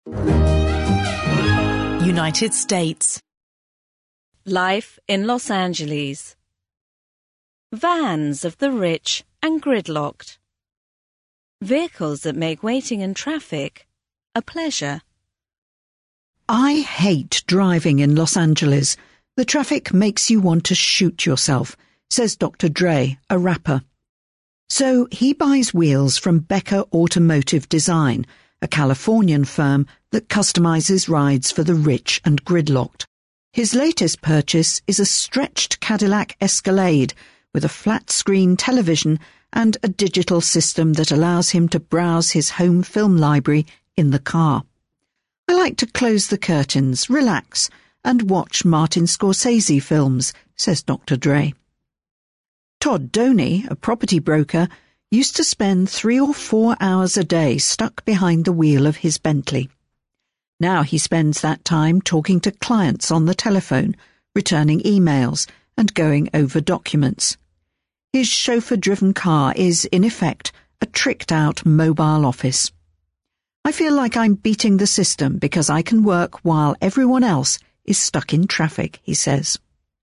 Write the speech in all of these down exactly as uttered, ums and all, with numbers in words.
United States. Life in Los Angeles. Vans of the rich and gridlocked. Vehicles that make waiting in traffic a pleasure. I hate driving in Los Angeles. The traffic makes you want to shoot yourself, says Doctor Dre, a rapper. So he buys wheels from Becker Automotive Design, a Californian firm that customizes rides for the rich and gridlocked. His latest purchase is a stretched Cadillac Escalade with a flat-screen television and a digital system that allows him to browse his home film library in the car. I like to close the curtains, relax, and watch Martin Scorsese films, says Doctor Dre. Todd Doney, a property broker, used to spend three or four hours a day stuck behind the wheel of his Bentley. Now he spends that time talking to clients on the telephone, returning emails, and going over documents. His chauffeur-driven car is, in effect, a tricked-out mobile office. I feel like I'm beating the system because I can work while everyone else is stuck in traffic, he says.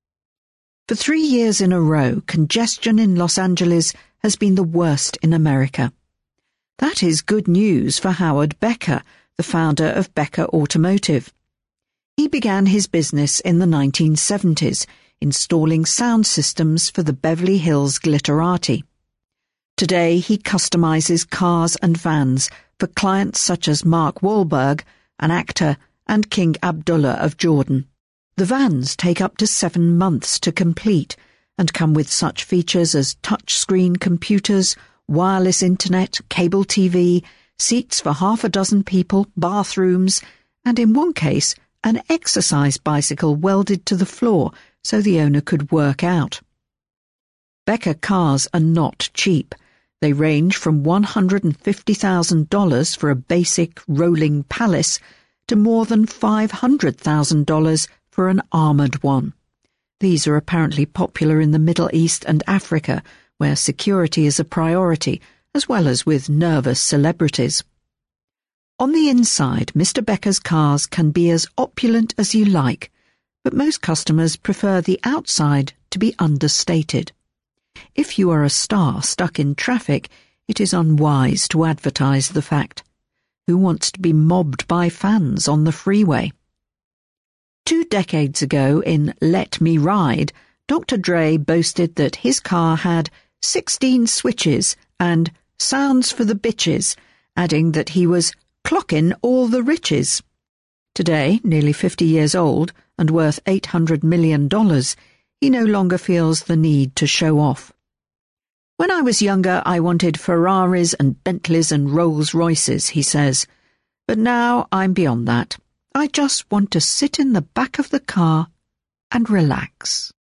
For three years in a row, congestion in Los Angeles has been the worst in America. That is good news for Howard Becker, the founder of Becker Automotive. He began his business in the nineteen seventies, installing sound systems for the Beverly Hills Glitterati. Today he customizes cars and vans for clients such as Mark Wahlberg, an actor, and King Abdullah of Jordan. The vans take up to seven months to complete and come with such features as touchscreen computers, wireless internet, cable T V, seats for half a dozen people, bathrooms, and in one case, an exercise bicycle welded to the floor so the owner could work out. Becker cars are not cheap. They range from one hundred fifty thousand dollars for a basic rolling Palace to more than five hundred thousand dollars for an armoured one. These are apparently popular in the Middle East and Africa, where security is a priority, as well as with nervous celebrities. On the inside, Mister Becker's cars can be as opulent as you like, but most customers prefer the outside to be understated. If you are a star stuck in traffic, it is unwise to advertise the fact. Who wants to be mobbed by fans on the freeway? Two decades ago in Let Me Ride, Doctor Dre boasted that his car had sixteen switches and sounds for the bitches, adding that he was clocking all the riches. Today, nearly fifty years old and worth eight hundred million dollars, he no longer feels the need to show off. When I was younger, I wanted Ferraris and Bentleys and Rolls-Royces, he says. But now I'm beyond that. I just want to sit in the back of the car and relax.